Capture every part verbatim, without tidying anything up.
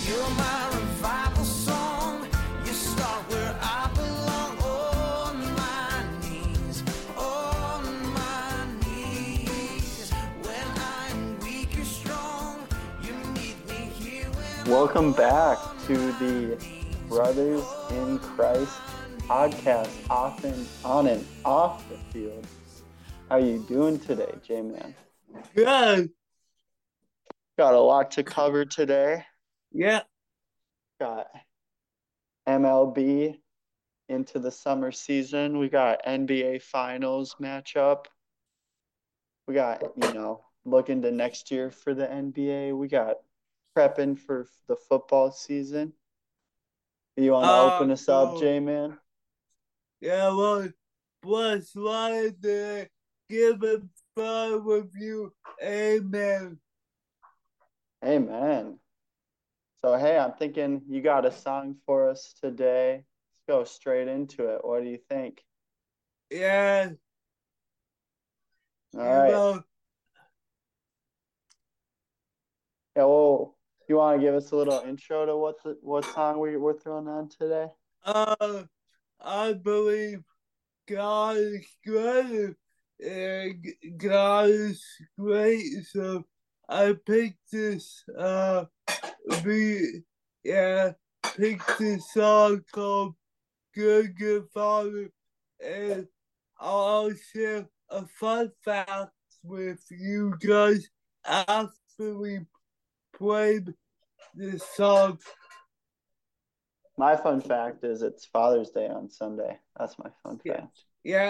You're my revival song. You start where I belong. On my knees, on my knees. When I'm weak or strong, you meet me here. When Welcome back to the Brothers in Christ podcast, off and on and off the field. How you doing today, J-Man? Good. Got a lot to cover today. Yeah. Got M L B into the summer season. We got N B A Finals matchup. We got, you know, looking to next year for the N B A. We got prepping for the football season. You want to Uh, open us up, so- J-Man? Yeah, well, plus wanted to give a fun review. Amen. Amen. So, hey, I'm thinking you got a song for us today. Let's go straight into it. What do you think? Yeah. All right. Well, Yeah, well, you want to give us a little intro to what the, what song we, we're throwing on today? uh, I believe God is great. And God is great. So I picked this, uh, be, yeah, picked this song called Good Good Father. And I'll share a fun fact with you guys after we played this song. My fun fact is it's Father's Day on Sunday. That's my fun Yeah. fact. Yeah.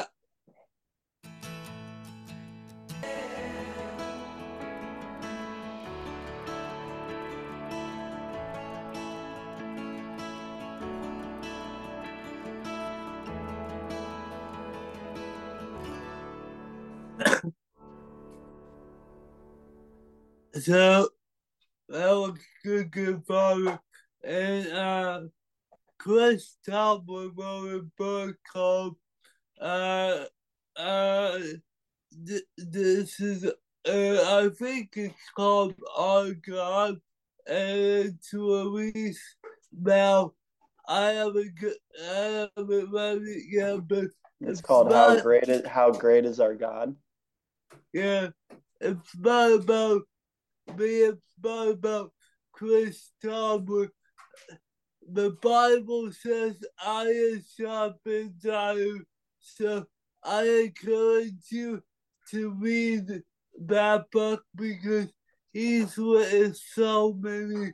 So that was Good Good Father. And uh Chris Tomlin wrote a book called uh uh th- this is uh I think it's called Our God, and it's released now. I haven't g- I haven't read it yet, but It's it's called How not, Great Is How Great Is Our God. yeah, it's not about me, it's not about Chris Tomlin. The Bible says iron sharpens iron, so I encourage you to read that book because he's written so many,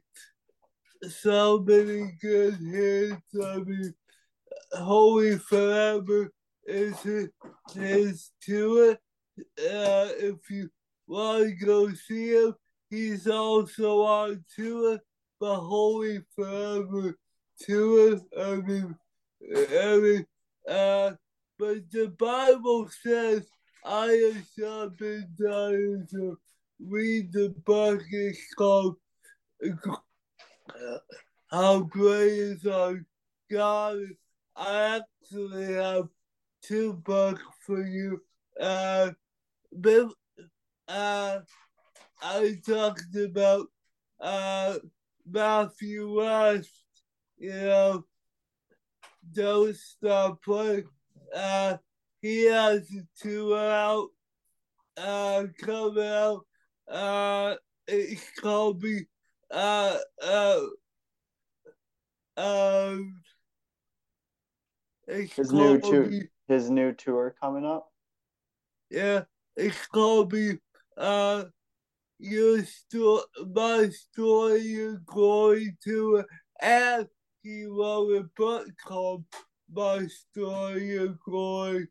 so many good hits. I mean, Holy Forever is his, his tour. Uh, if you want to go see him, he's also on tour, but Holy Forever tour. I mean, I mean, uh, but the Bible says iron sharpens iron, so read the book. It's called uh, How Great Is Our God. I actually have two books for you. Uh, but, uh, I talked about uh, Matthew West, you know, don't stop playing. Uh, he has a tour out, uh, coming out. Uh, it's called me, uh, uh, um, it's His new called tour, me, his new tour coming up. yeah, it's called me, uh, your story, my story, your glory to, and he wrote a book called My Story, Your Glory.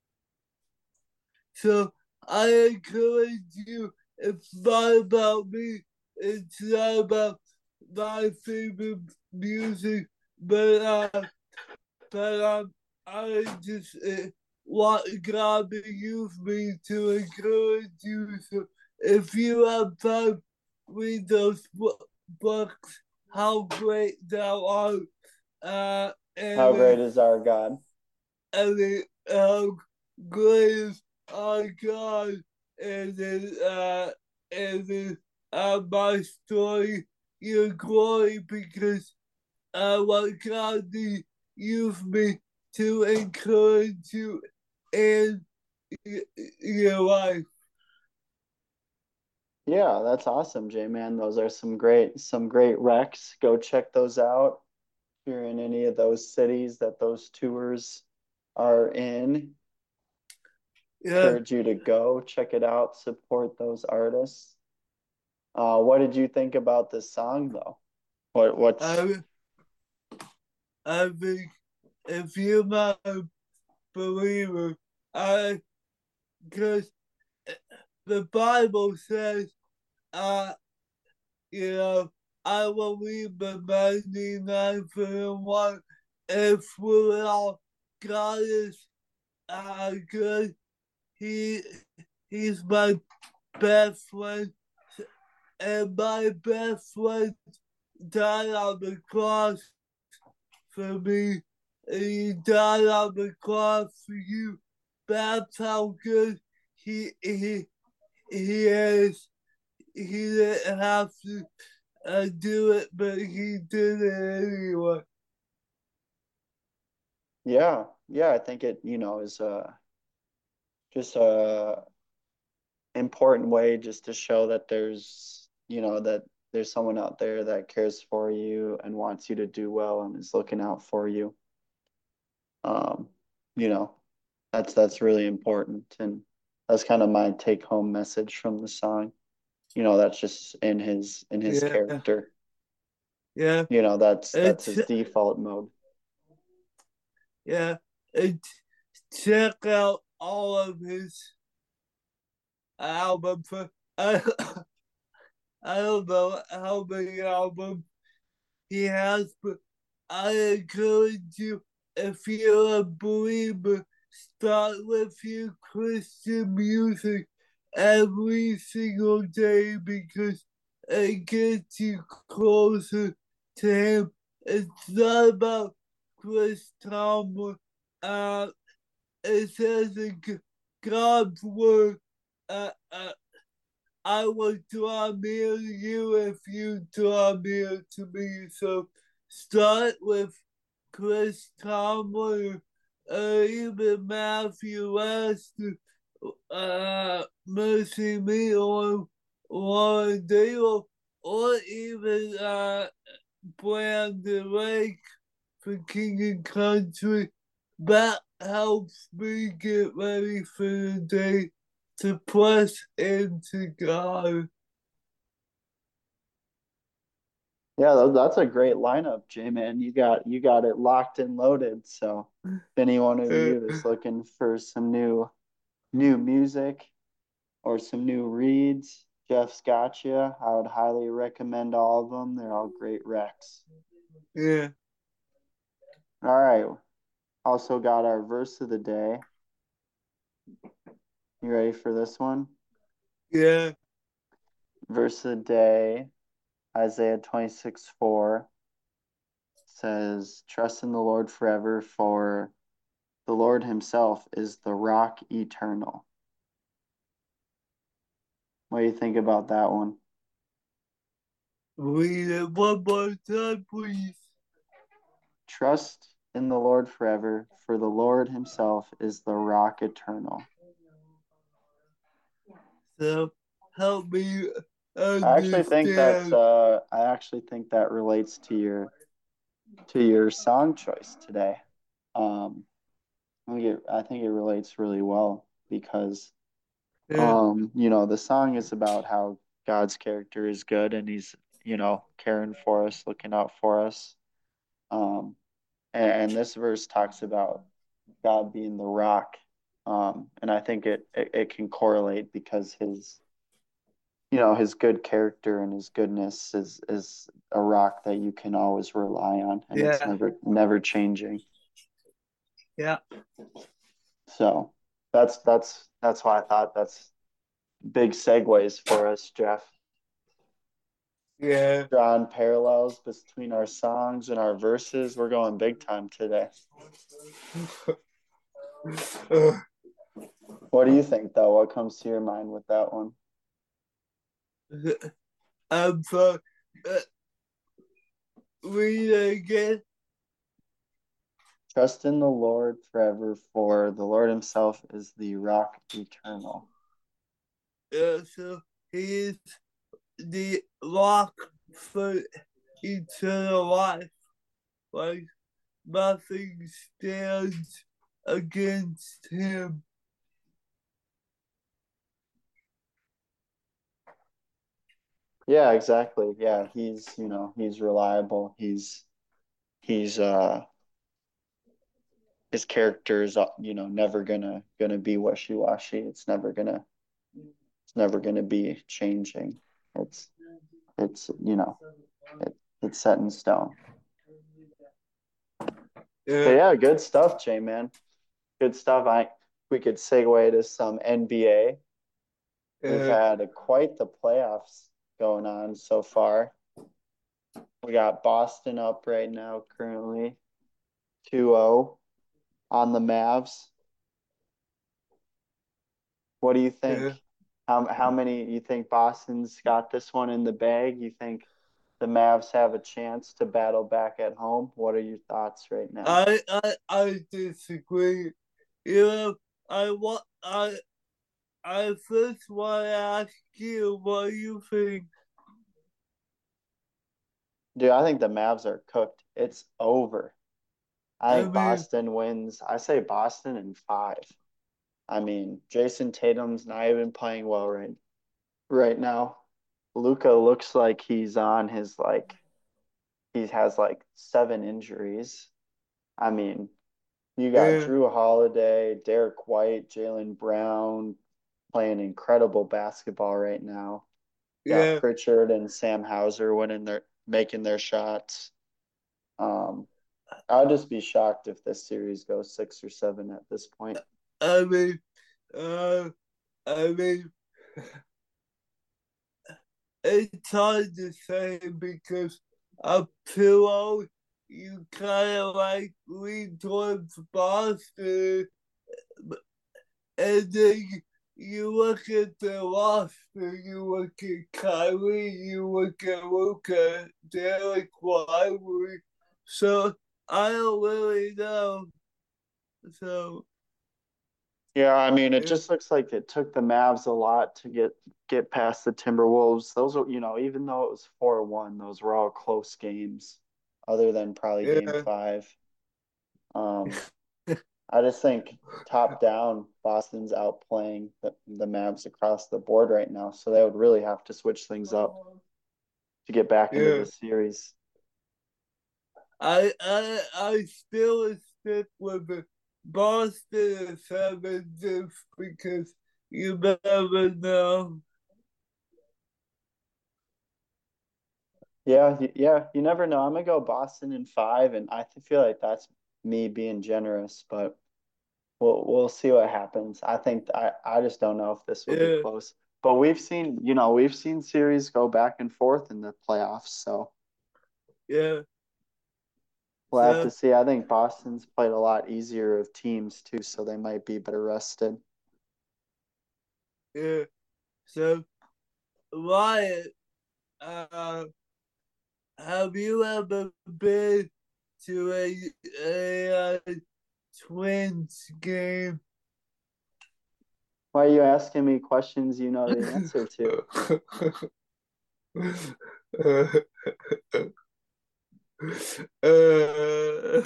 So I encourage you, it's not about me, it's not about my favorite music, but uh, but um, I just uh, want God to use me to encourage you. So if you have time, read those bu- books. How great thou art! Uh, and How great uh, is our God? and then how great is our God! And then uh, and then uh, my story, your glory because I want God to use me to encourage you in y- your life. Yeah, that's awesome, J man. Those are some great some great recs. Go check those out. If you're in any of those cities that those tours are in, Yeah, encourage you to go check it out, support those artists. Uh, what did you think about this song though? What what's I, I think if you're not a believer, I because the Bible says, uh, you know, I will leave the ninety-nine for the one. If we're all God is uh, good, He He's my best friend, and my best friend died on the cross for me, and he died on the cross for you. That's how good he he he is. He didn't have to uh, do it, but he did it anyway. yeah, yeah, I think it, you know, is uh just a important way just to show that there's, you know, that there's someone out there that cares for you and wants you to do well and is looking out for you. Um, you know, that's that's really important, and that's kind of my take home message from the song. You know, that's just in his in his Yeah, character. yeah. You know, that's that's It's his default mode. yeah. It's check out all of his albums. I I don't know how many albums he has, but I encourage you, if you're a believer, start with your Christian music every single day because it gets you closer to Him. It's not about Chris Tomlin. Uh, it says in God's word, uh, uh, I will draw near to you if you draw near to me. So start with Chris Tomlin or even Matthew Lester, uh, Mercy Me or Lauren Dale, or even uh, Brandon Lake for King and Country. That helps me get ready for the day to press into God. Yeah, tha- that's a great lineup, J-Man. You got you got it locked and loaded. So if any one of Uh, you is looking for some new new music or some new reads, Jeff's got you. I would highly recommend all of them. They're all great recs. yeah, All right. Also got our verse of the day. You ready for this one? yeah, Verse of the day, Isaiah twenty-six four says, Trust in the Lord forever, for the Lord himself is the rock eternal. What do you think about that one? read it one more time, please. Trust in the Lord forever, for the Lord himself is the rock eternal. So help me I actually think that's understand. uh I actually think that relates to your to your song choice today. Um I think it, I think it relates really well because Yeah, um you know the song is about how God's character is good and he's you know caring for us, looking out for us. Um and, and this verse talks about God being the rock. Um and I think it, it it can correlate because his you know his good character and his goodness is is a rock that you can always rely on and it's yeah, never never changing. yeah, So that's that's that's why I thought that's big segues for us, Jeff. yeah. Drawing parallels between our songs and our verses. We're going big time today. Uh, What do you think, though? What comes to your mind with that one? I'm sorry. Uh, read it again. Trust in the Lord forever, for the Lord himself is the rock eternal. Yeah, so he is the rock for eternal life. Like nothing stands against him. Yeah, exactly. Yeah, he's, you know, he's reliable. He's he's uh his character is, uh, you know, never gonna gonna be wishy-washy. It's never gonna it's never gonna be changing. It's it's you know, it, it's set in stone. But Yeah, yeah, good stuff, Jay, man. Good stuff. I we could segue to some N B A. We've yeah, had a, quite the playoffs going on so far. We got Boston up right now, currently two oh on the Mavs. What do you yeah. think? How how many you think Boston's got this one in the bag? You think the Mavs have a chance to battle back at home? What are your thoughts right now? I I I disagree. You know, I want I I first want to ask you what you think. Dude, I think the Mavs are cooked. It's over. I I think mean, Boston wins. I say Boston in five. I mean, Jason Tatum's not even playing well right right now. Luca looks like he's on his like he has like seven injuries. I mean, you got yeah, Drew Holiday, Derek White, Jaylen Brown playing incredible basketball right now. You got yeah. Pritchard and Sam Hauser winning their making their shots. Um, I'd just be shocked if this series goes six or seven at this point. I mean, uh, I mean, it's hard to say because up till you kind of like lean towards Boston, and then you, you look at the roster, you look at Kyrie, you look at Luka, Derek White, so I don't really know. So Yeah, I mean, it yeah, just looks like it took the Mavs a lot to get get past the Timberwolves. Those are, you know, even though it was four one, those were all close games, other than probably game yeah, five. Um, I just think top down, Boston's outplaying the, the Mavs across the board right now. So they would really have to switch things up to get back into yeah. the series. I I I still stick with the Boston and seven just because you never know. Yeah, y- yeah, you never know. I'm gonna go Boston in five, and I th- feel like that's me being generous, but we'll we'll see what happens. I think I I just don't know if this will be Yeah, close. But we've seen, you know, we've seen series go back and forth in the playoffs, so yeah. we'll have to So see. I think Boston's played a lot easier of teams too, so they might be better rested. yeah. So Ryan, uh, have you ever been to a a, uh Twins game? Why are you asking me questions you know the answer to? uh,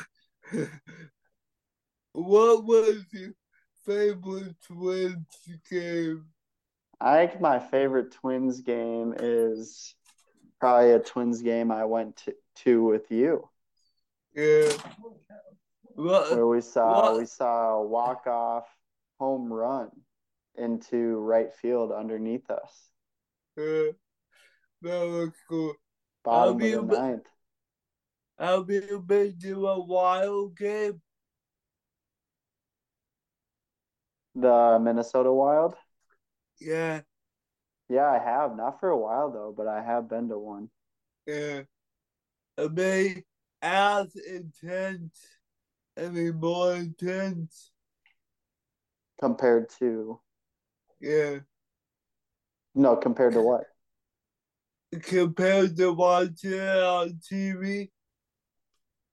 what was your favorite Twins game? I think my favorite Twins game is probably a Twins game I went to, to with you, Yeah. What? where we saw we What? saw a walk-off home run into right field underneath us, Uh, that was cool. Have bottom of the you been, ninth. have you been to a wild game? The Minnesota Wild? Yeah, Yeah, I have. Not for a while though, but I have been to one. yeah. I mean, as intense, I mean, more intense. Compared to Yeah, no, compared to what? compared to watching it on T V.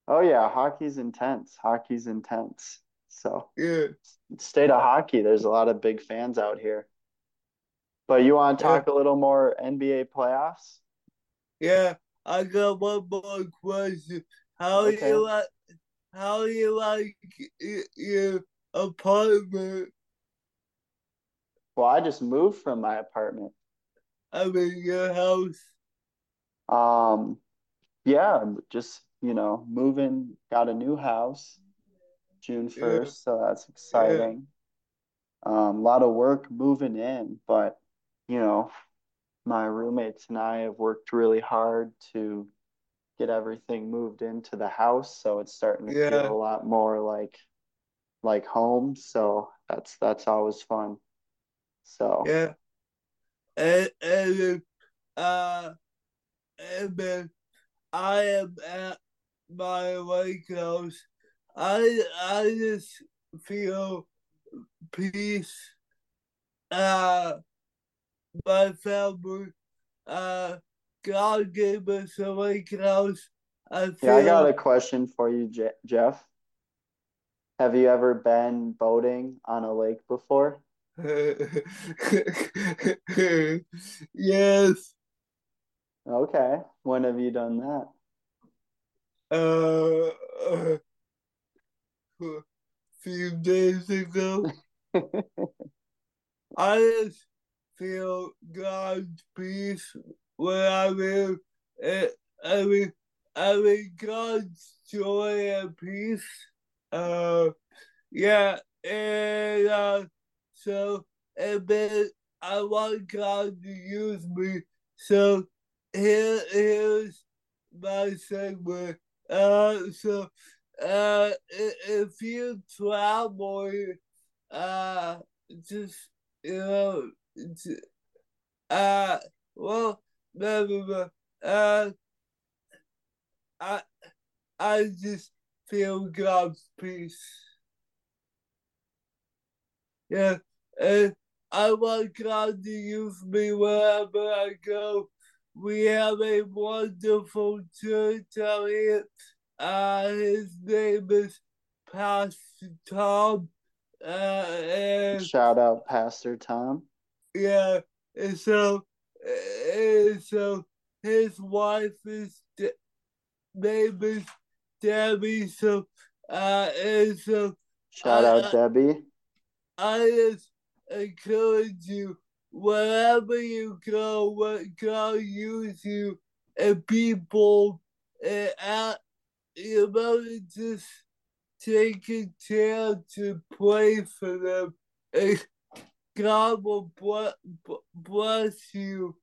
Oh yeah, hockey's intense. Hockey's intense. So Yeah, state of hockey, there's a lot of big fans out here. But you want to yeah, talk a little more N B A playoffs? yeah. I got one more question. How Okay. you like? How you like y- your apartment? Well, I just moved from my apartment. I mean, your house. Um, yeah, just, you know, moving, got a new house June Yeah, first, so that's yeah, exciting. Um, a lot of work moving in, but you know, my roommates and I have worked really hard to get everything moved into the house, so it's starting to feel yeah, a lot more like like home. So that's that's always fun. So yeah. And and then, uh, and then I am at my lake house. I I just feel peace. Uh, my family. Uh, God gave us a lake house. I yeah, I got feel. a question for you, Je Jeff. Have you ever been boating on a lake before? Yes. Okay. When have you done that? Uh, a few days ago, I just feel God's peace where I live. Eh, I mean, I mean God's joy and peace. Uh, yeah, and uh, so and then I want God to use me. So here, here's my segment. Uh, so uh, i- if you travel, uh, just you know, j- uh, well, blah, blah, blah. Uh, I I just feel God's peace. Yeah, and I want God to use me wherever I go. We have a wonderful church out here. Uh, his name is Pastor Tom. Uh, and Shout out Pastor Tom. yeah, and so, and so his wife is De- name is Debbie. So, uh, and so Shout out I, Debbie. I just encourage you, wherever you go, what God use you, and people, and out, you know, just take a chance to pray for them, and God will ble- bless you.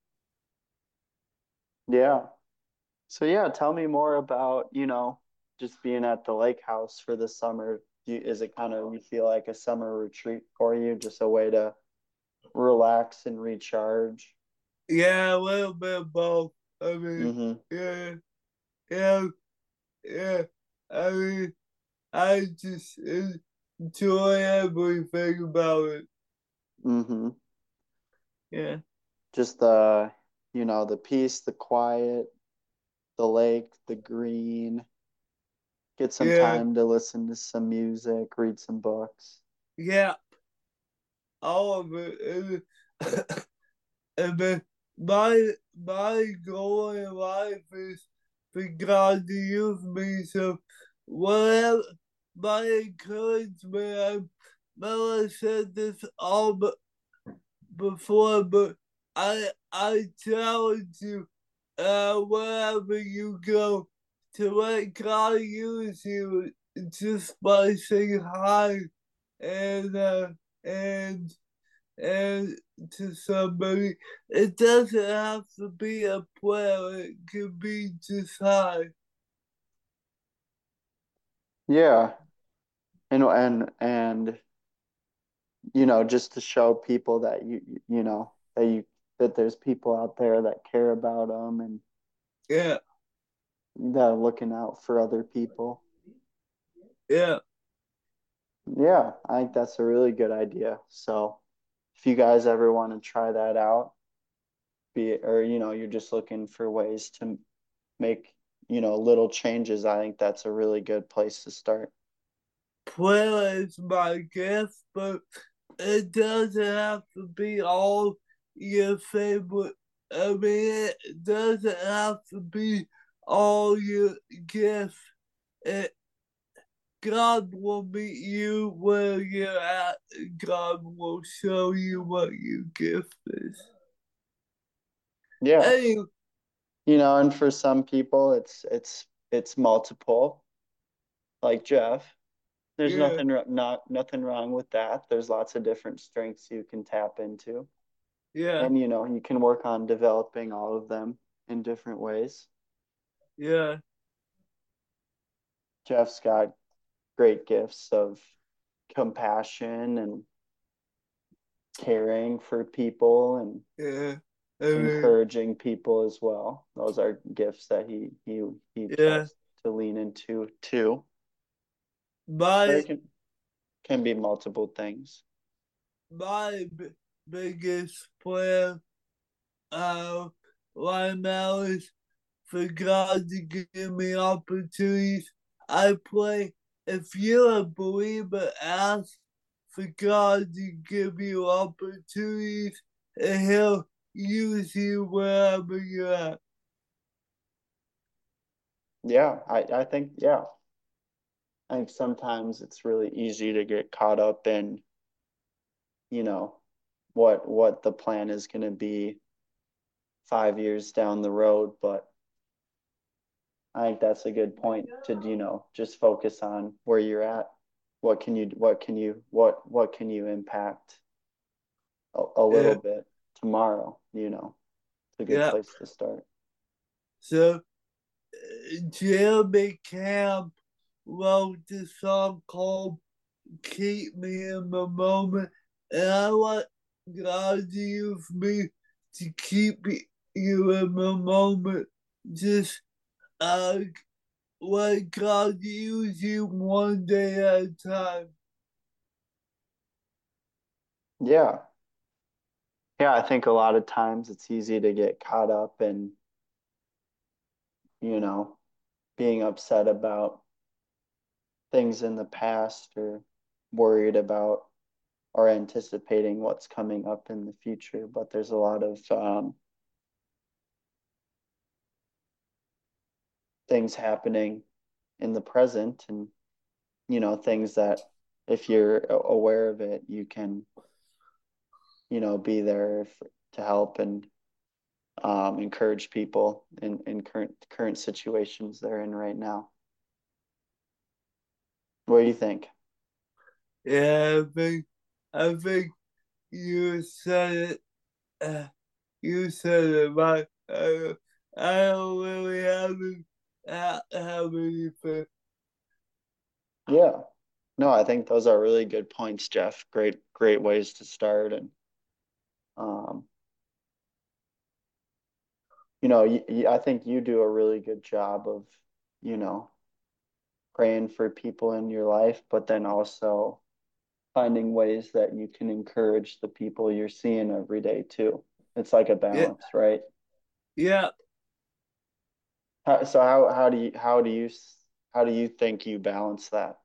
Yeah. So yeah, tell me more about, you know, just being at the lake house for the summer. Do you, is it kind of you feel like a summer retreat for you, just a way to relax and recharge? Yeah, a little bit of both. I mean, Mm-hmm. yeah, yeah, yeah. I mean, I just enjoy everything about it. Mm-hmm. Yeah, Just the, you know, the peace, the quiet, the lake, the green. Get some yeah, time to listen to some music, read some books. yeah. All of it. And, and then my my goal in life is for God to use me. So whatever my encouragement, I Mela said this all but before, but I I challenge you, uh, wherever you go, to let God use you just by saying hi and uh, and and to somebody. It doesn't have to be a prayer. It could be just hi. Yeah. And and and you know, just to show people that you you know, that you that there's people out there that care about them and Yeah, that are looking out for other people. yeah, Yeah, I think that's a really good idea. So if you guys ever want to try that out, be it, or you know, you're just looking for ways to make you know, little changes, I think that's a really good place to start. Prayer is my gift, but it doesn't have to be all your favorite. I mean, it doesn't have to be all your gifts. It, God will meet you where you're at. God will show you what your gift is. Yeah. Hey, You know, and for some people it's it's it's multiple, like Jeff. There's yeah, nothing wr- not nothing wrong with that. There's lots of different strengths you can tap into. yeah, And you know, you can work on developing all of them in different ways. yeah, Jeff's got great gifts of compassion and caring for people and yeah. I mean, encouraging people as well. Those are gifts that he he he yeah. tries to lean into too. But My it can can be multiple things. my b- biggest prayer uh right now is for God to give me opportunities. I pray if you're a believer, ask for God to give you opportunities and He'll use you wherever you're at. Yeah, I, I think yeah. I think sometimes it's really easy to get caught up in, you know, what what the plan is going to be five years down the road, but I think that's a good point to, you know, just focus on where you're at. What can you what can you what what can you impact a, a little Yeah, bit tomorrow, you know. It's a good yeah. place to start. So uh, Jeremy Camp wrote this song called Keep Me in the Moment, and I want God to use me to keep you in the moment. Just uh, let God use you one day at a time. Yeah. Yeah, I think a lot of times it's easy to get caught up in, you know, being upset about things in the past or worried about or anticipating what's coming up in the future. But there's a lot of um, things happening in the present and, you know, things that if you're aware of it, you can, you know, be there for, to help and um, encourage people in, in current current situations they're in right now. What do you think? Yeah, I think I think you said it. Uh, you said it right. Uh, I don't really have, have, have anything. Yeah. No, I think those are really good points, Jeff. Great, great ways to start. And, um, you know, y y- I think you do a really good job of, you know, praying for people in your life, but then also finding ways that you can encourage the people you're seeing every day too. It's like a Yeah, balance, right? yeah. How, so how how do you how do you s- how do you think you balance that?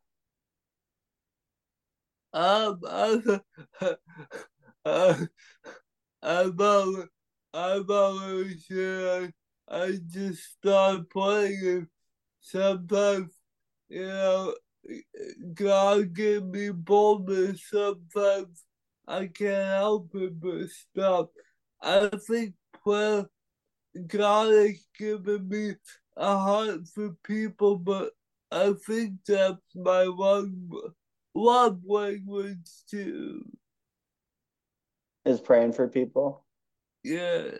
Um, I, I, I'm always, I'm always sure I, I just start playing. Sometimes, you know, God give me boldness. Sometimes I can't help it but stop. I think prayer, God has given me a heart for people, but I think that's my one love language too. Is praying for people? Yeah.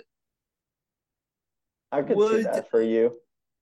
I could see Words, that for you.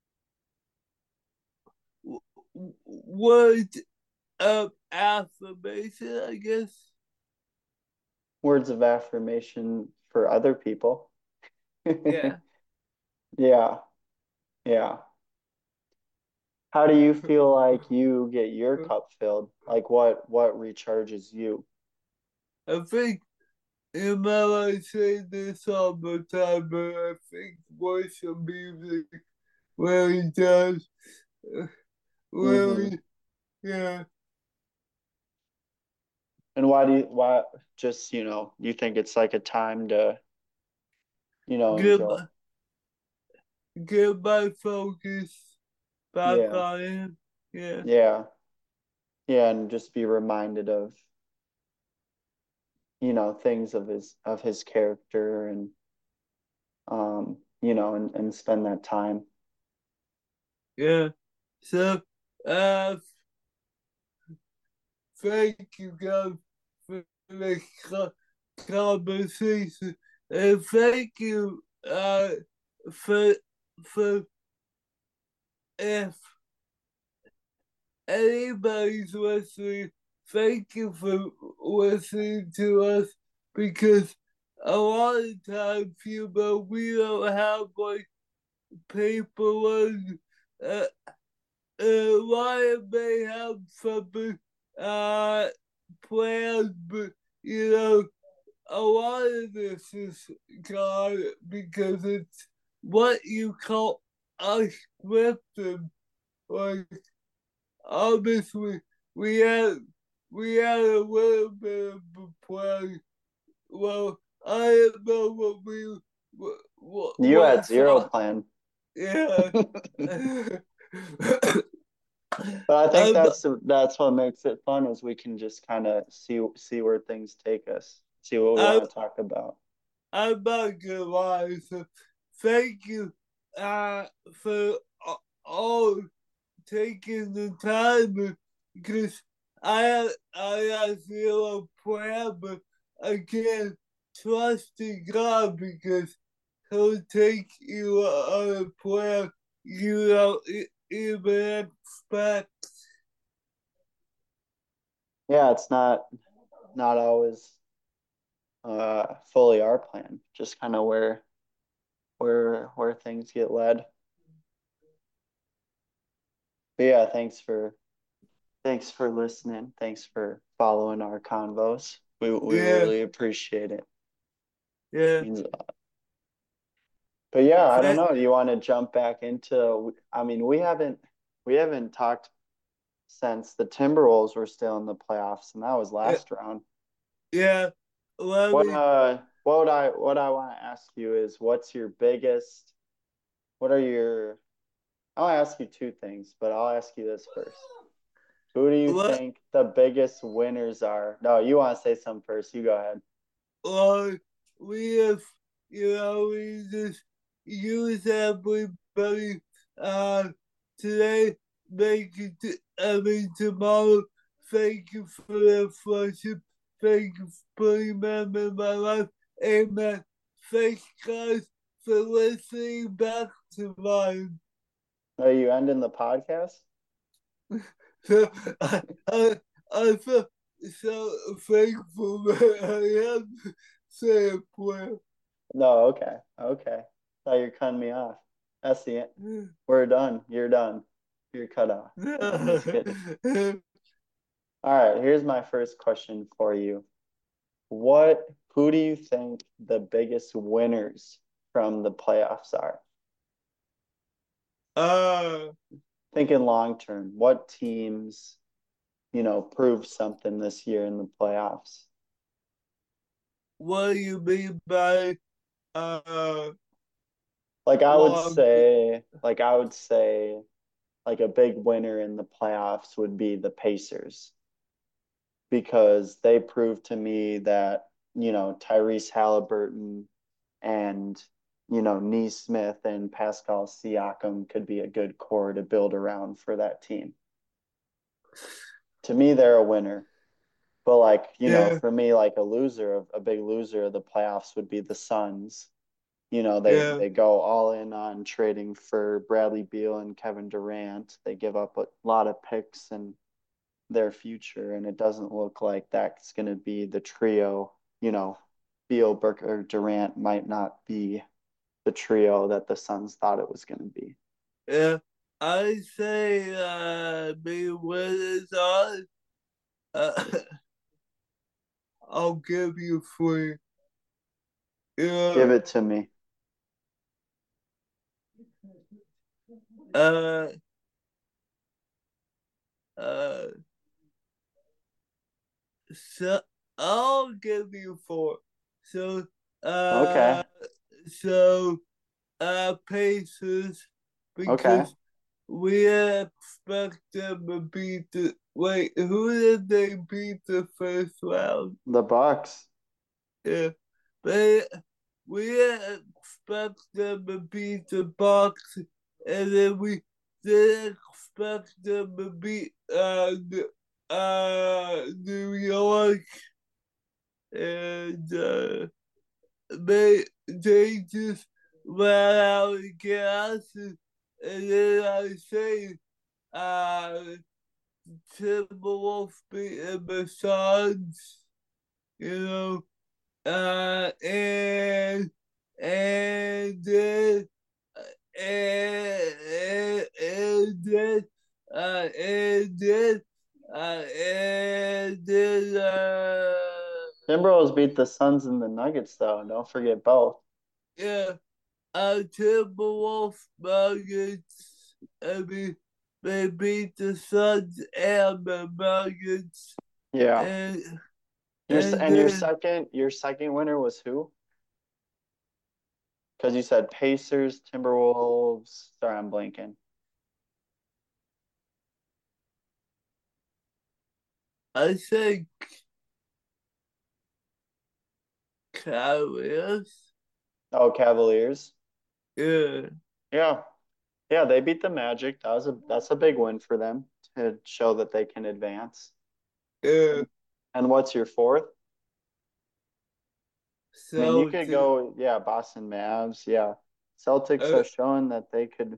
words of affirmation, I guess. Words of affirmation for other people. Yeah. Yeah, yeah. How do you feel like you get your cup filled? Like what what recharges you? I think, you know, I say this all the time, but I think worship music really does. Mm-hmm. Really, yeah. And why do you why just, you know, you think it's like a time to, you know, Get enjoy? my, get my focus back Yeah. on him. Yeah, Yeah. Yeah, and just be reminded of, you know, things of his of his character and um, you know, and, and spend that time. yeah. So, uh, thank you guys for the co- conversation, and thank you, uh, for for if anybody's listening, thank you for listening to us because a lot of times, you know, we don't have like paperwork. Uh, uh, Ryan may have something uh, planned, but you know, a lot of this is God because it's what you call unscripted. Like obviously, we had we had a little bit of a plan. Well, I didn't know what we what what, You had what zero song. plan. Yeah. But I think I'm that's that's what makes it fun is we can just kind of see see where things take us, see what we I'm want to talk about. I'm not gonna lie. So thank you uh for a- all taking the time because I I I feel a prayer, but I can't trust in God because He'll take you on a prayer you don't e- even expect. Yeah, it's not not always uh fully our plan, just kind of where where where things get led. But yeah, thanks for thanks for listening. Thanks for following our convos. We we Yeah, really appreciate it. yeah. Means a lot. But yeah, I don't Thank, know. Do you want to jump back into, I mean, we haven't we haven't talked since the Timberwolves were still in the playoffs, and that was last round. yeah. Let What me. uh what would I what I want to ask you is what's your biggest what are your I'll ask you two things, but I'll ask you this first. Who do you Let, think the biggest winners are? No, you want to say something first. You go ahead. Lord, we have, you know, we just use everybody uh, today, make it, t- I mean, tomorrow. Thank you for the friendship. Thank you for putting them in my life. Amen. Thanks, guys, for listening back to mine. Are you ending the podcast? So I, I, I feel so thankful that I have to say a prayer. No, okay. Okay. Thought you're cutting me off. That's the end. We're done. You're done. You're cut off. I'm just kidding. All right, here's my first question for you. What, who do you think the biggest winners from the playoffs are? uh, Thinking long term, what teams, you know, proved something this year in the playoffs? what do you mean by uh Like I would long? say, like I would say, like a big winner in the playoffs would be the Pacers because they proved to me that, you know, Tyrese Halliburton and, you know, Neesmith and Pascal Siakam could be a good core to build around for that team. To me, they're a winner. But like, you know, Yeah, for me, like a loser, a big loser of the playoffs would be the Suns. You know, they yeah, they go all in on trading for Bradley Beal and Kevin Durant. They give up a lot of picks and their future, and it doesn't look like that's going to be the trio. You know, Beal, Burke, or Durant might not be the trio that the Suns thought it was going to be. yeah. I say uh be with us on. Uh, I'll give you free. Yeah, Give it to me. Uh, uh, so I'll give you four. So, uh, Okay. so, uh, Pacers, Okay. because we expect them to beat the, wait, who did they beat the first round? The Bucks. Yeah, but we expect them to beat the Bucks, and then we did expect them to beat uh, uh, New York, and uh, they they just ran out of gas, and, and then I say, uh, Timberwolves beating the Suns, you know. Uh, and and then and and, and then uh, and then uh, and then uh, Timberwolves beat the Suns and the Nuggets, though. Don't forget both. yeah, uh, Timberwolves Nuggets. I mean, they beat the Suns and the Nuggets, Yeah. and Your s- and and your then second your second winner was who? Because you said Pacers, Timberwolves. Sorry, I'm blanking. I think Cavaliers. Oh, Cavaliers. Yeah, Yeah. Yeah, they beat the Magic. That was a that's a big win for them to show that they can advance. yeah. And, and what's your fourth? I mean, you So, could to, go, yeah, Boston Mavs. Yeah. Celtics uh, are showing that they could.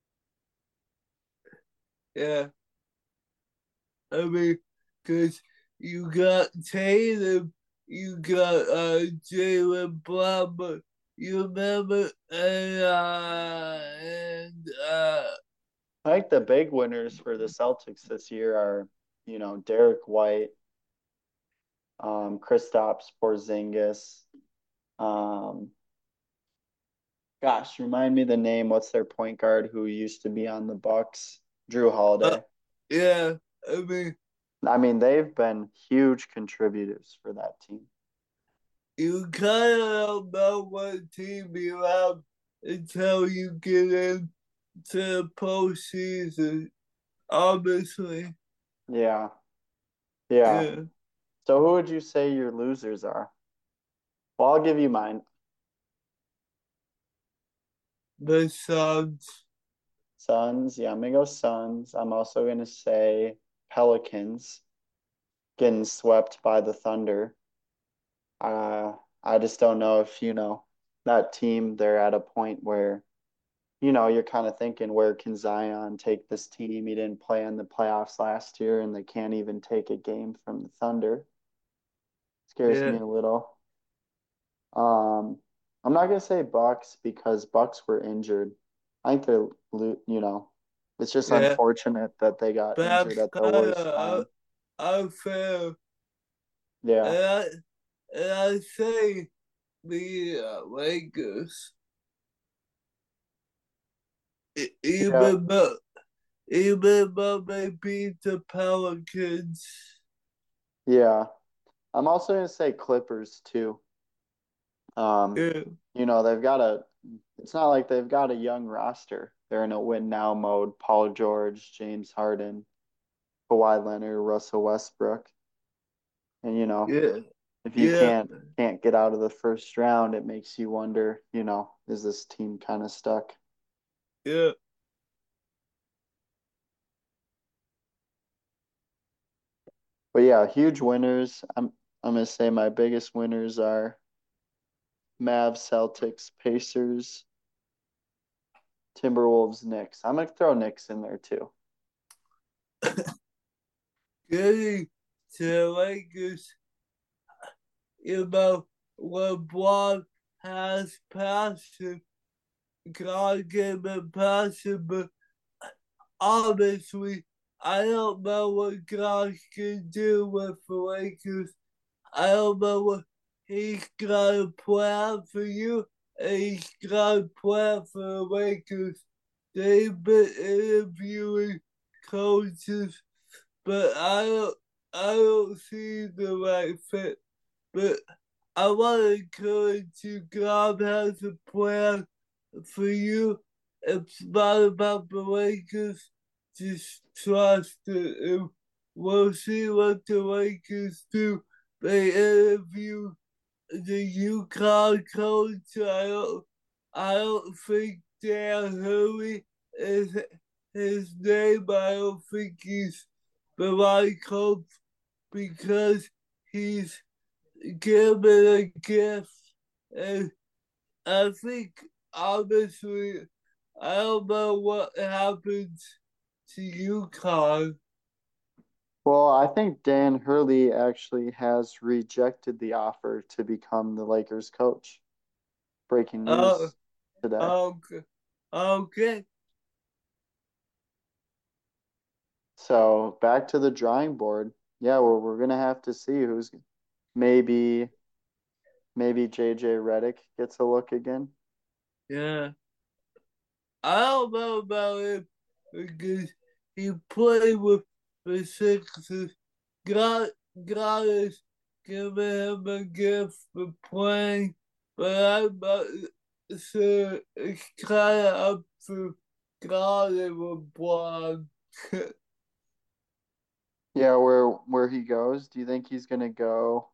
yeah, I mean, because you got Tatum, you got uh, Jalen Brown, but you remember, and, uh, and, uh, I think the big winners for the Celtics this year are, you know, Derek White, um, Kristaps Porzingis. Um, gosh, remind me the name. What's their point guard who used to be on the Bucks? Drew uh, Holiday. yeah, I mean, I mean, they've been huge contributors for that team. you kind of don't know what team you have until you get into the postseason, obviously. Yeah. Yeah. Yeah, So who would you say your losers are? Well, I'll give you mine. the Suns. Suns. Yeah, I'm gonna go Suns. I'm also gonna say Pelicans getting swept by the Thunder. Uh, I just don't know if, you know, that team, they're at a point where, you know, you're kind of thinking, where can Zion take this team? He didn't play in the playoffs last year, and they can't even take a game from the Thunder. Scares me Yeah, a little. Um, I'm not gonna say Bucks because Bucks were injured. I think they're, lo- you know, it's just yeah. unfortunate that they got injured That's at the kind worst of time. unfair. Yeah, And I, and I say the uh, Lakers, e- yeah, even though, even though they beat the Pelicans. yeah. I'm also gonna say Clippers too. Um, Yeah, you know, they've got a, it's not like they've got a young roster. They're in a win now mode. Paul George, James Harden, Kawhi Leonard, Russell Westbrook. And you know, yeah, if you yeah, can't can't get out of the first round, it makes you wonder, you know, is this team kind of stuck? yeah. But yeah, huge winners. I'm I'm gonna say my biggest winners are Mavs, Celtics, Pacers, Timberwolves, Knicks. I'm gonna throw Knicks in there too. Getting to the Lakers, you know, LeBron has passion. God gave him passion, but obviously, I don't know what God can do with the Lakers. I don't know what He's got a plan for you, and He's got a plan for the Lakers. they've been interviewing coaches, but I don't I don't see the right fit. But I want to encourage you. God has a plan for you. It's not about the Lakers. Just trust it. And we'll see what the Lakers do. They interview the UConn coach. I don't, I don't think Dan Hurley is his name. I don't think he's the right coach because he's given a gift. And I think, honestly, I don't know what happens to UConn. Well, I think Dan Hurley actually has rejected the offer to become the Lakers coach. Breaking Uh, news today. okay. Okay. So back to the drawing board. Yeah, well, we're gonna have to see who's maybe maybe J J Redick gets a look again. Yeah. I don't know about him because he played with the Sixers. God, God is giving him a gift for playing, but I'm about to say it's kind of up to God and LeBron. Yeah, where where he goes. Do you think he's gonna go?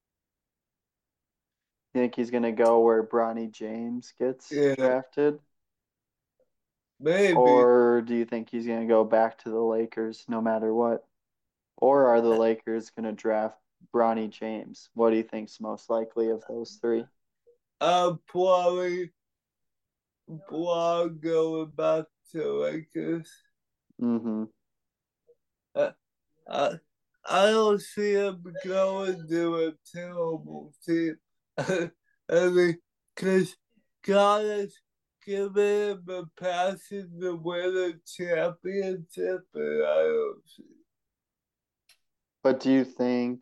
You think he's gonna go where Bronny James gets Yeah, drafted? maybe. Or do you think he's gonna go back to the Lakers no matter what? Or are the Lakers gonna draft Bronny James? What do you think's most likely of those three? I'm probably, probably going back to Lakers. Mm-hmm. Uh, I, I don't see him going to a terrible team. I mean, because God has given him a passion to win a championship, and I don't see. But do you think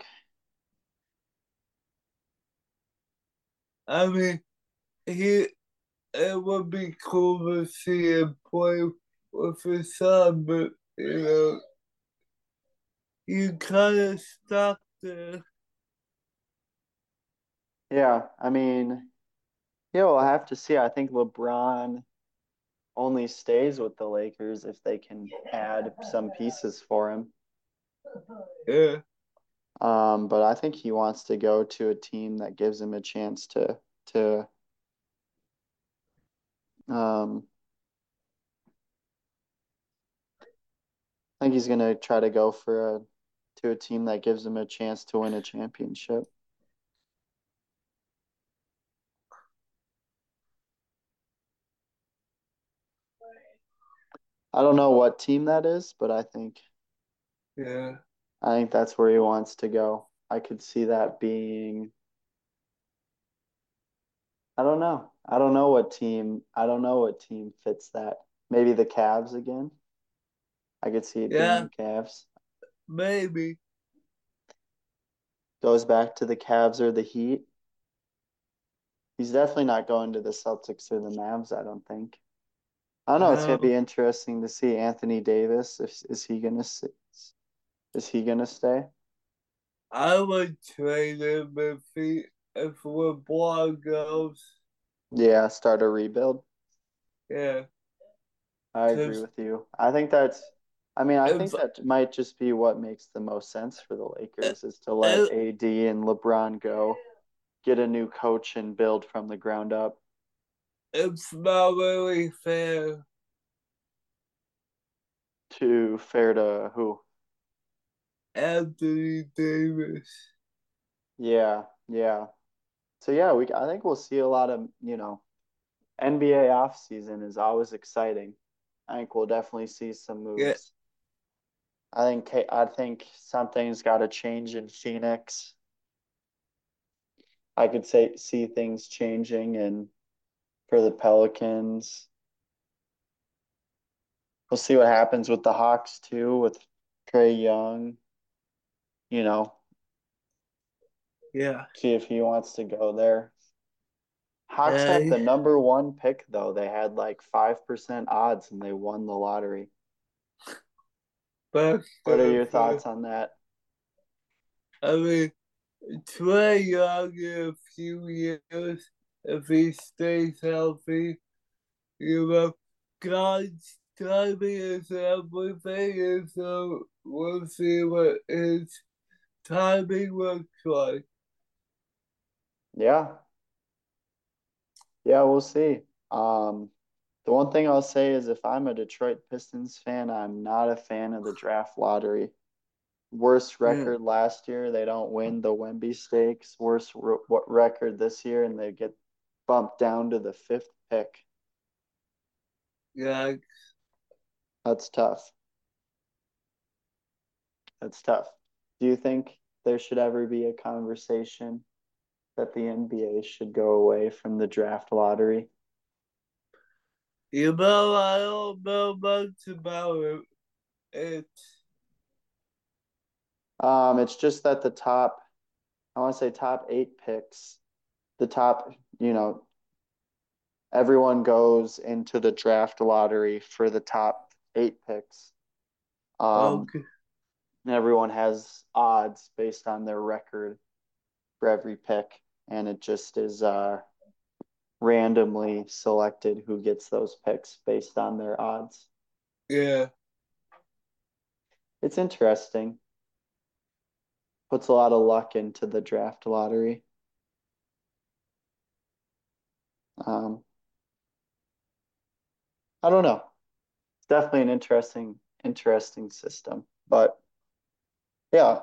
I mean, he it would be cool to see him play with his son, but you know, you kind of stuck there. yeah, I mean, yeah, we'll have to see. I think LeBron only stays with the Lakers if they can add some pieces for him. Yeah, Um, but I think he wants to go to a team that gives him a chance to to um I think he's gonna try to go for a to a team that gives him a chance to win a championship. I don't know what team that is, but I think yeah, I think that's where he wants to go. I could see that being I don't know. I don't know what team I don't know what team fits that. Maybe the Cavs again. I could see it being yeah, the Cavs. maybe. Goes back to the Cavs or the Heat. He's definitely not going to the Celtics or the Mavs, I don't think. I don't know. It's gonna No, be interesting to see Anthony Davis. If is he gonna is he gonna stay? I would trade him if he if LeBron goes. Yeah, start a rebuild. Yeah, I agree because with you. I think that's. I mean, I if think that might just be what makes the most sense for the Lakers is to let if, A D and LeBron go, get a new coach and build from the ground up. it's not really fair. To fair to who? Anthony Davis. Yeah, yeah. So yeah, we I think we'll see a lot of, you know, N B A off season is always exciting. I think we'll definitely see some Yeah, moves. I think I think something's got to change in Phoenix. I could say see things changing and for the Pelicans. We'll see what happens with the Hawks too, with Trae Young, you know, yeah, see if he wants to go there. Hawks had the Hey, number one pick though. They had like five percent odds and they won the lottery. but What are uh, your for, thoughts on that? I mean, Trey Young in a few years, if he stays healthy, you know, God's timing is everything, and so we'll see what his timing looks like. Yeah. Yeah, we'll see. Um, the one thing I'll say is if I'm a Detroit Pistons fan, I'm not a fan of the draft lottery. Worst Yeah, record last year, they don't win the Wemby Stakes. Worst r what record this year, and they get bumped down to the fifth pick. yeah, That's tough. That's tough. Do you think there should ever be a conversation that the N B A should go away from the draft lottery? you know, I don't know much about it. It's, Um, it's just that the top, I want to say top eight picks, the top, you know, everyone goes into the draft lottery for the top eight picks. Um, okay, and everyone has odds based on their record for every pick, and it just is uh, randomly selected who gets those picks based on their odds. yeah. It's interesting. Puts a lot of luck into the draft lottery. Um, I don't know. It's definitely an interesting, interesting system. But yeah,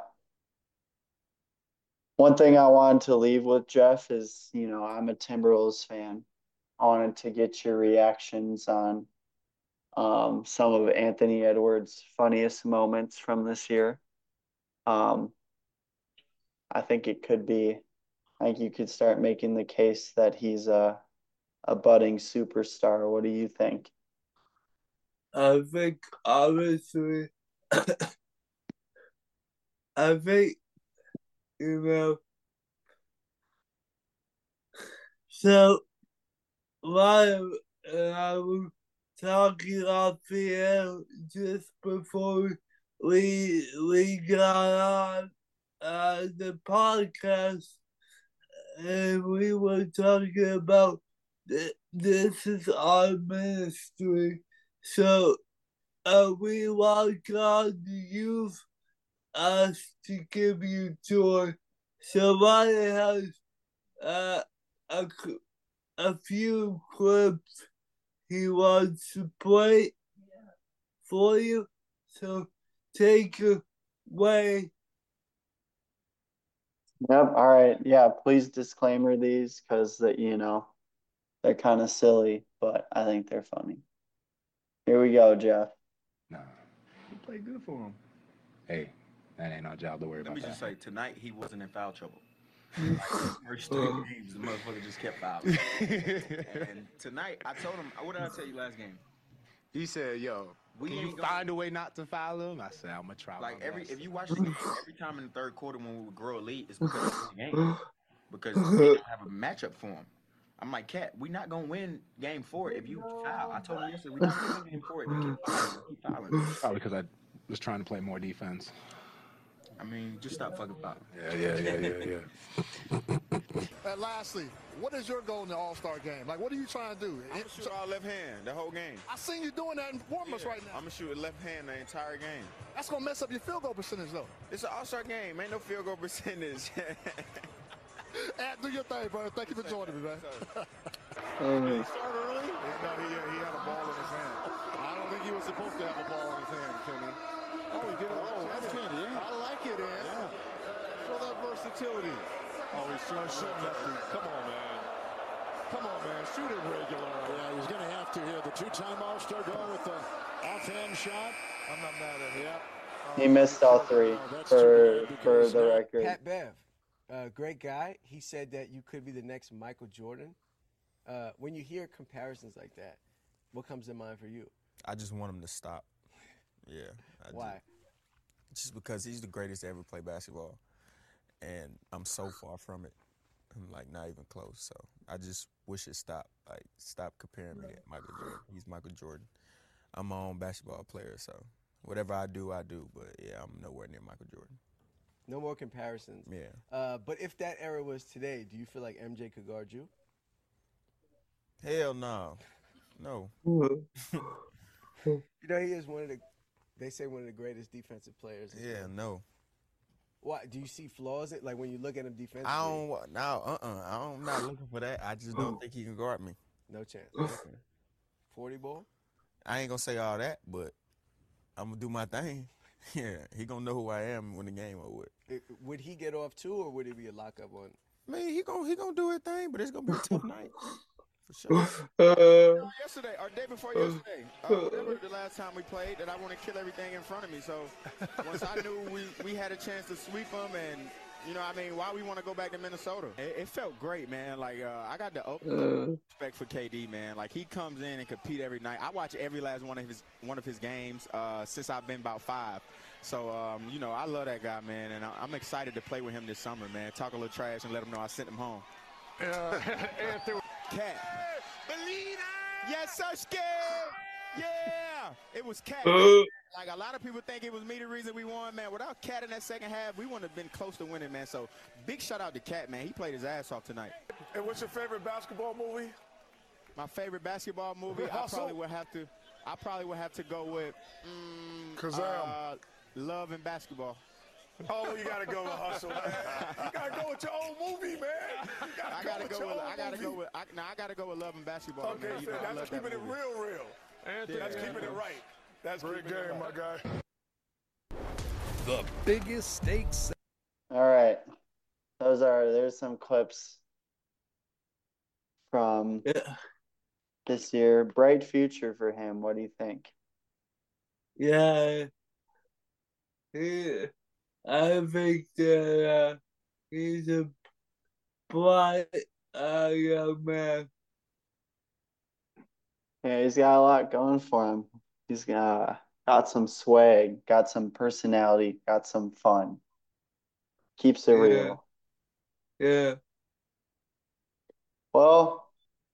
one thing I wanted to leave with Jeff is, you know, I'm a Timberwolves fan. I wanted to get your reactions on um, some of Anthony Edwards' funniest moments from this year. Um, I think it could be, I think you could start making the case that he's a a budding superstar. What do you think? I think honestly, I think you know. So while I was talking off the air just before we we got on uh, the podcast, and we were talking about th- this is our ministry. So uh, we want God to use us to give you joy. So Ryan has uh, a, a few clips he wants to play for you. So take it away. Yep. All right. Yeah. Please disclaimer these because that you know they're kind of silly, but I think they're funny. Here we go, Jeff. Nah, he played good for him. Hey, that ain't our job to worry Let about me that. just say, tonight he wasn't in foul trouble. Like the first three games, the motherfucker just kept fouling. And tonight, I told him, what did I tell you last game? He said, "Yo, We can you ain't gonna- find a way not to foul him?" I said, "I'm gonna try." Like my every, best." if you watch the game, every time in the third quarter when we would grow a lead, it's because of the game, because they don't have a matchup for him. I'm like, Cat, we not gonna win game four if you foul. I told him yesterday, we not gonna win game four if you keep fouling. Keep fouling. Probably because I was trying to play more defense. I mean, just stop fucking fouling. Yeah, yeah, yeah, yeah, yeah. And lastly, what is your goal in the All-Star game? Like, what are you trying to do? I'm gonna shoot all left hand the whole game. I seen you doing that in warm-ups Yeah, right now. I'm gonna shoot a left hand the entire game. That's gonna mess up your field goal percentage, though. It's an all-star game. Ain't no field goal percentage. Ad, do your thing, brother. Thank you for joining me, man. Uh, Start early? No, he, he had a ball in his hand. I don't think he was supposed to have a ball in his hand, Kenny. Oh, he did it. Oh, that's Kenny. I like it, Ed. Yeah. Show that versatility. Oh, he's shooting, shooting lefty. Come on, man. Come on, man. Shoot it regular. Yeah, he's going to have to here. The two-time All-Star going with the offhand shot. I'm not mad at him. Yeah. he missed all three for for the record. Pat Bev, uh, great guy. He said that you could be the next Michael Jordan. Uh, when you hear comparisons like that, what comes to mind for you? I just want him to stop. Yeah. I Why? Just, just because he's the greatest to ever play basketball, and I'm so far from it. I'm like not even close. So I just wish it stopped. Like stop comparing me to Michael Jordan. He's Michael Jordan. I'm my own basketball player, so whatever I do, I do. But yeah, I'm nowhere near Michael Jordan. No more comparisons. Yeah. Uh, but if that era was today, do you feel like M J could guard you? Hell no. No. You know, he is one of the, they say one of the greatest defensive players. as Yeah, well. no. Why? Do you see flaws? in- Like when you look at him defensively? I don't wa- no, uh-uh. I don't, I'm not looking for that. I just don't think he can guard me. No chance. forty ball? I ain't gonna say all that, but I'm gonna do my thing. Yeah, he gonna know who I am when the game over with. It- would he get off too, or would it be a lockup on? Man, he gonna he gonna do his thing, but it's gonna be a tough night for sure. Uh, yesterday, or day before yesterday, uh, whatever the last time we played, that I want to kill everything in front of me. So once I knew we, we had a chance to sweep them, and you know, I mean, why we want to go back to Minnesota? It, it felt great, man. Like uh, I got the utmost respect for K D, man. Like he comes in and compete every night. I watch every last one of his one of his games uh, since I've been about five. So, um, you know, I love that guy, man, and I- I'm excited to play with him this summer, man. Talk a little trash and let him know I sent him home. Uh, Anthony. Cat. Yes, Sirski. Yeah. It was Cat. Like, a lot of people think it was me the reason we won, man. Without Cat in that second half, we wouldn't have been close to winning, man. So, big shout out to Cat, man. He played his ass off tonight. And what's your favorite basketball movie? My favorite basketball movie, I Hustle. probably would have to, I probably would have to go with mm, Kazam. uh, Love and Basketball. Oh, you gotta go with Hustle, man. You gotta go with your own movie, man. You gotta I go gotta with go your with, own I gotta movie. go with, I, now I gotta go with Love and Basketball, Okay, man. You know, so I that's love that keeping it movie. real, real. Anthony, That's keeping it right. That's Great keeping it game, right. my guy. The biggest stakes. All right. Those are there's some clips from Yeah. this year. Bright future for him. What do you think? Yeah. He, I think that uh, he's a bright uh, young man. Yeah, he's got a lot going for him. He's got got some swag, got some personality, got some fun. Keeps it Yeah. real. Yeah. Well,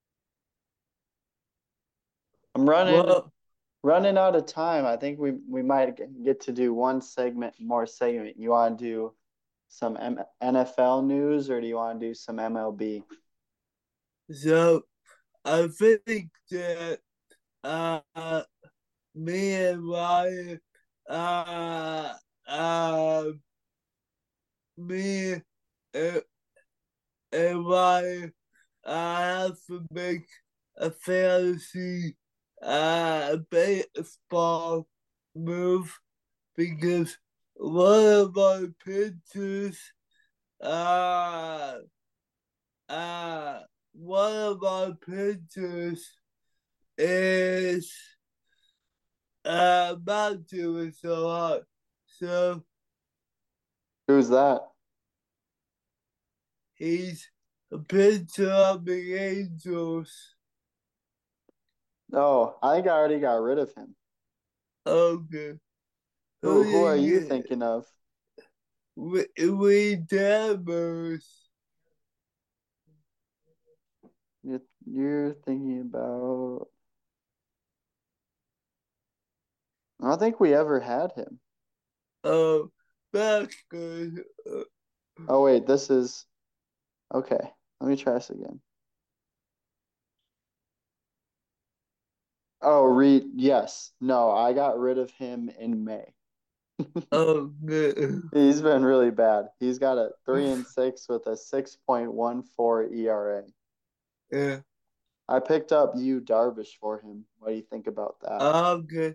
I'm running Well, running out of time. I think we we might get- get to do one segment more segment. You want to do some M N F L news or do you want to do some M L B? so I think that uh, me and Ryan, uh, uh, me and, and Ryan, I have to make a fantasy uh, baseball move because one of my pitchers, uh, uh, one of my pitchers is uh, not doing so hot. So Who's that? he's a pitcher of the Angels. Oh, I think I already got rid of him. Okay. Who who are you yeah. thinking of? We, we Devers. You're, you're thinking about. I don't think we ever had him. Oh, that's good. Uh, Oh wait, this is okay. Let me try this again. Oh, Reed, yes. No, I got rid of him in May. oh, good. He's been really bad. He's got a three and six with a six point one four E R A. Yeah. I picked up Yu Darvish for him. What do you think about that? Okay.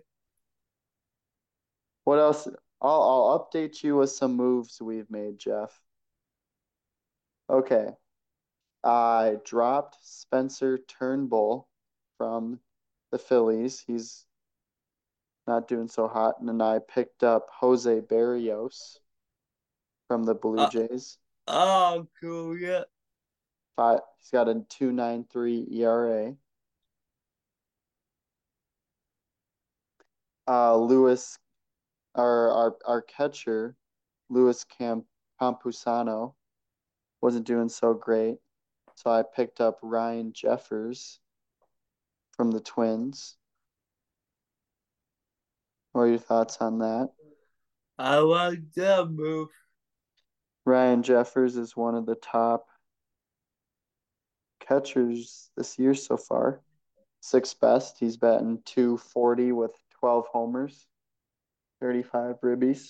What else? I'll I'll update you with some moves we've made, Jeff. Okay. I dropped Spencer Turnbull from the Phillies. He's not doing so hot. And then I picked up Jose Barrios from the Blue Uh, Jays. oh, cool. Yeah. Five, he's got a two point nine three E R A. Uh, Lewis, our our our catcher, Luis Camp Campusano, wasn't doing so great. So I picked up Ryan Jeffers from the Twins. What are your thoughts on that? I like that move. Ryan Jeffers is one of the top catchers this year so far. Sixth best. He's batting two forty with twelve homers, thirty-five ribbies.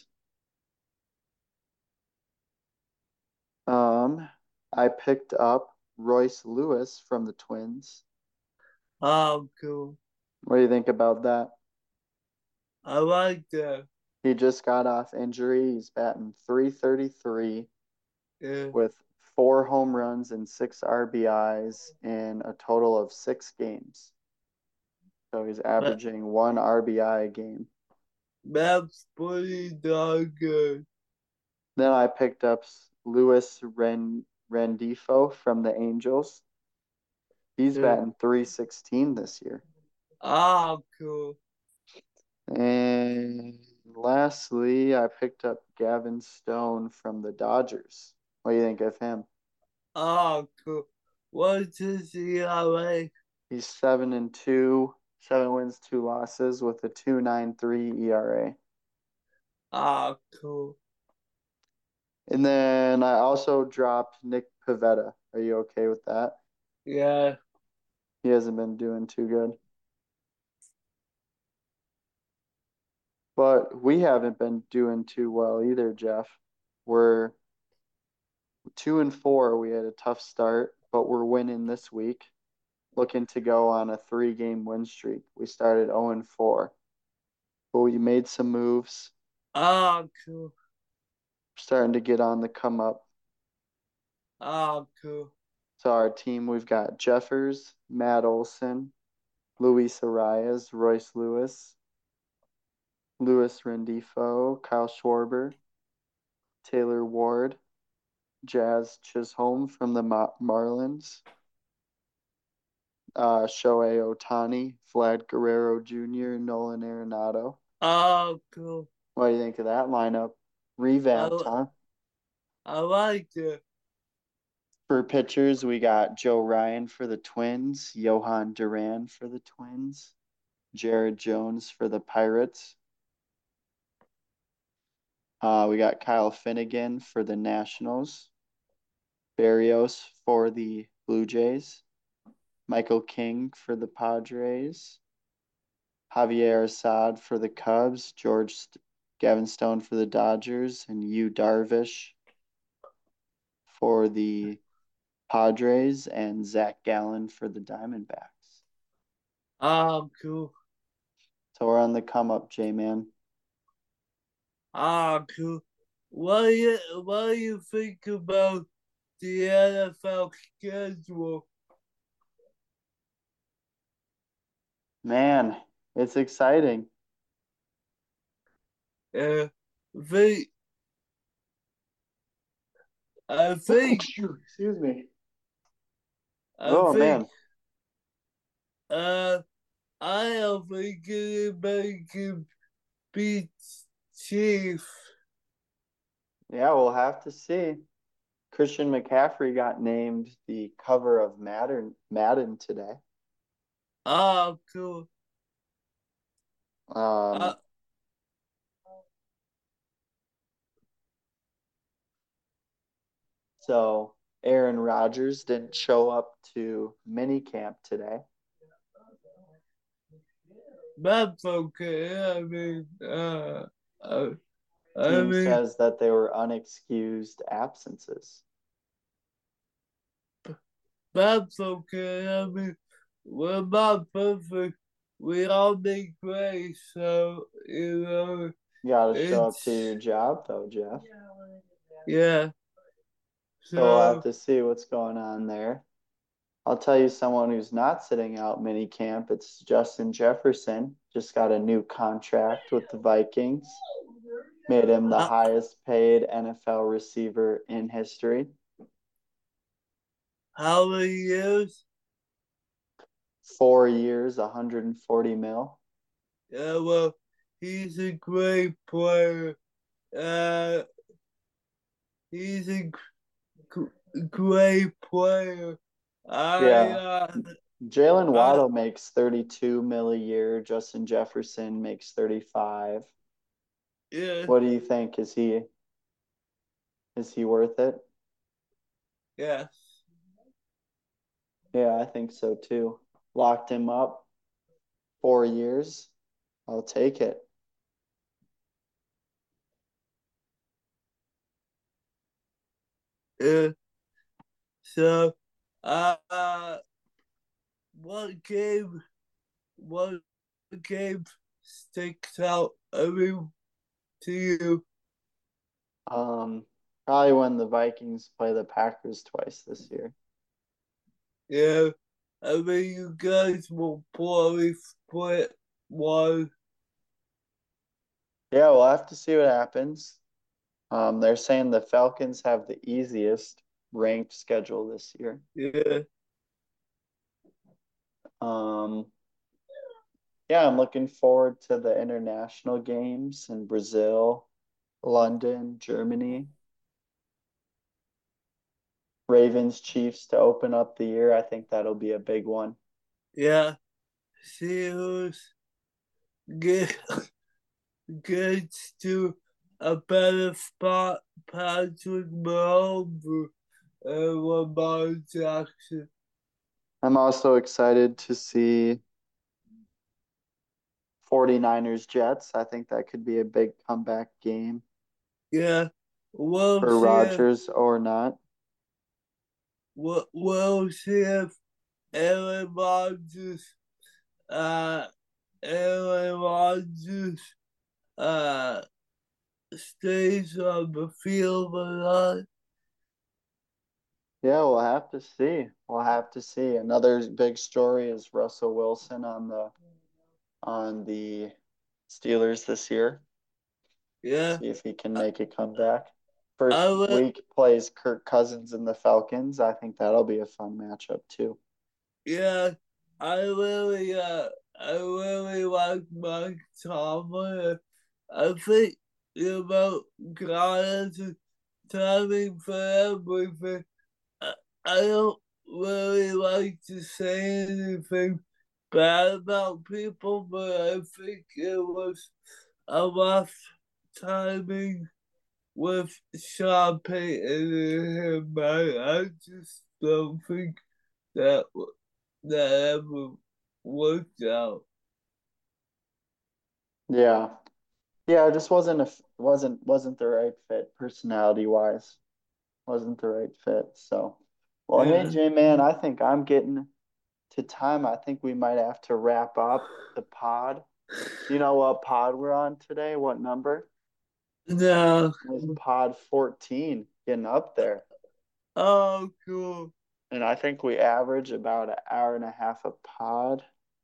Um, I picked up Royce Lewis from the Twins. Oh, cool. What do you think about that? I like that. He just got off injury. He's batting three thirty-three Yeah. with four home runs and six R B Is in a total of six games. So he's averaging one R B I a game. That's pretty darn good. Then I picked up Luis Ren Rendifo from the Angels. He's Yeah. batting three sixteen this year. Oh, cool. And lastly, I picked up Gavin Stone from the Dodgers. What do you think of him? Oh, cool. What's his E R A? He's seven and two, seven wins, two losses with a two nine three E R A. Oh, cool. And then I also dropped Nick Pivetta. Are you okay with that? Yeah. He hasn't been doing too good. But we haven't been doing too well either, Jeff. We're two and four. We had a tough start, but we're winning this week. Looking to go on a three-game win streak. We started oh and four. But we made some moves. Oh, cool. Starting to get on the come up. Oh, cool. So our team, we've got Jeffers, Matt Olson, Luis Arias, Royce Lewis, Luis Rendifo, Kyle Schwarber, Taylor Ward, Jazz Chisholm from the Mar- Marlins, uh, Shohei Ohtani, Vlad Guerrero Junior, Nolan Arenado. Oh, cool. What do you think of that lineup? Revamped, I, huh? I like it. For pitchers, we got Joe Ryan for the Twins, Johan Duran for the Twins, Jared Jones for the Pirates. Uh, we got Kyle Finnegan for the Nationals, Barrios for the Blue Jays, Michael King for the Padres, Javier Assad for the Cubs, George St- Gavin Stone for the Dodgers, and Yu Darvish for the Padres, and Zach Gallen for the Diamondbacks. Oh, cool. So we're on the come up, J-Man. Oh, cool. What do you, what do you think about the N F L schedule? Man, it's exciting. Uh, think, I think, Excuse me. I Oh, think, man. uh, I am thinking anybody can beat Chief. Yeah, we'll have to see. Christian McCaffrey got named the cover of Madden, Madden today. Oh, cool. Um, Uh, so Aaron Rodgers didn't show up to minicamp today. that's okay. I mean, uh, uh I Team mean, says that they were unexcused absences. that's okay. I mean, we're not perfect. We all make mistakes, so, you know, You got to show up it's, to your job, though, Jeff. yeah. So we'll have So, to see what's going on there. I'll tell you someone who's not sitting out minicamp. It's Justin Jefferson. Just got a new contract with the Vikings. Made him the uh, highest paid N F L receiver in history. how many years? Four years, one hundred forty mil. Yeah, well, he's a great player. Uh, he's a great player. I Yeah. uh, Jalen I Waddle makes thirty-two mil a year. Justin Jefferson makes thirty-five. yeah What do you think? Is he is he worth it? yeah Yeah, I think so too. Locked him up four years. I'll take it. yeah. So uh, what game what game sticks out? I mean, to you? Um, Probably when the Vikings play the Packers twice this year. Yeah, I mean, you guys will probably split one. Yeah, we'll have to see what happens. Um, they're saying the Falcons have the easiest ranked schedule this year. Yeah, Um, yeah, I'm looking forward to the international games in Brazil, London, Germany. Ravens Chiefs to open up the year. I think that'll be a big one. yeah. See who's get gets to a better spot, Patrick Mahomes and Lamar Jackson. I'm also excited to see 49ers Jets. I think that could be a big comeback game Yeah, we'll for see if Rodgers or not. we'll, we'll see if Aaron Rodgers, uh, Aaron Rodgers, uh, stays on the field or not. Yeah, we'll have to see. We'll have to see. Another big story is Russell Wilson on the on the Steelers this year. Yeah, See if he can make a comeback. I First will. week plays Kirk Cousins and the Falcons. I think that'll be a fun matchup too. Yeah, I really, uh, I really like Mike Tomlin. I think you know God has a timing for everything. I, I don't really like to say anything bad about people, but I think it was a rough timing with Sean Payton and him. I, I just don't think that that ever worked out. Yeah. Yeah, it just wasn't a wasn't wasn't the right fit personality wise. Wasn't the right fit. So, well, hey Yeah. J man, I think I'm getting to time. I think we might have to wrap up the pod. Do you know what pod we're on today? What number? No. It's pod fourteen, getting up there. Oh, cool. And I think we average about an hour and a half a pod.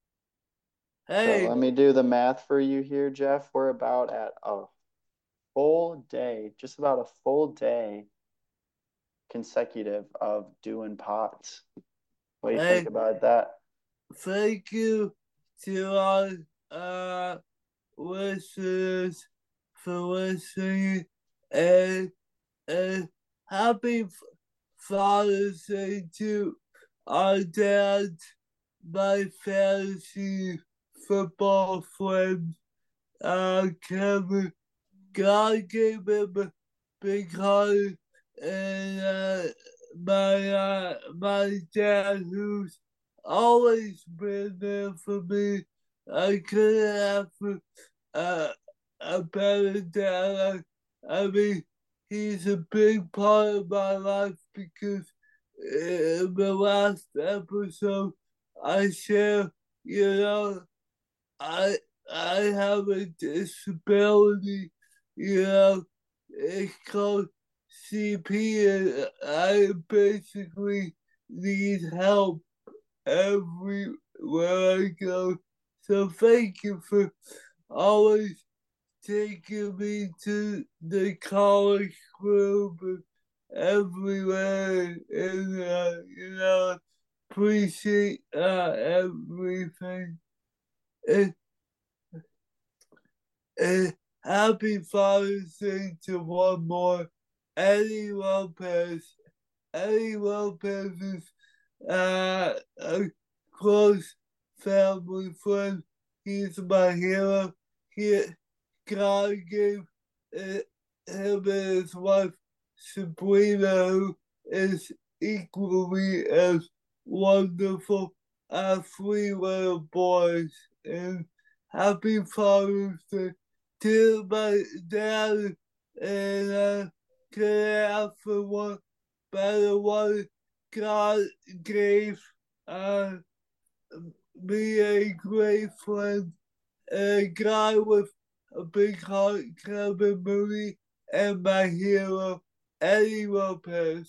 So Hey, let me do the math for you here, Jeff. We're about at a full day, just about a full day consecutive of doing pods. What do you think hey, about that? thank you to our uh listeners for listening, and and happy Father's Day to our dad, my fantasy football friend, uh Kevin. God gave him a big heart, and uh, my uh, my dad, who's always been there for me. I couldn't have uh, a better dad. I, I mean, he's a big part of my life because in the last episode I share, you know, I I have a disability, you know, it's called C P, and I basically need help everywhere I go. So thank you for always taking me to the college group and everywhere, and uh, you know, appreciate uh, everything. And, and happy Father's Day to one more, Eddie Lopez. Eddie Lopez is uh, a close family friend. He's my hero. He, God gave uh, him and his wife Sabrina, who is equally as wonderful, uh, three little boys. And happy Father's Day to my dad. And uh, can I ask for one better one? God gave uh, me a great friend, a guy with a big heart, Kevin Mooney, and my hero, Eddie Lopez.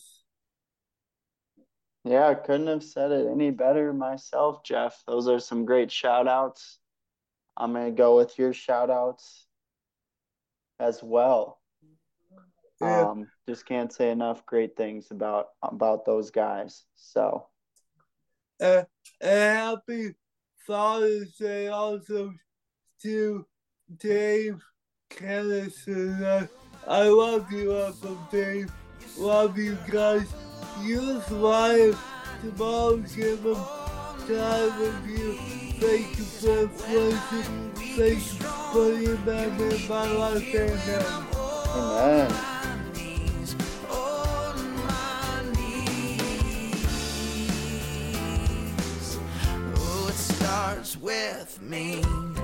Yeah, I couldn't have said it any better myself, Jeff. Those are some great shout outs. I'm going to go with your shout outs as well. Yeah. Um, just can't say enough great things about about those guys. So, Uh, and happy Father's Day also to Dave Kennison. Uh, I love you, Uncle Dave. Love you guys. Use live tomorrow. Give them time with you. Thank you for the pleasure. Thank you for putting them in my life. Amen. amen. Oh, it starts with me.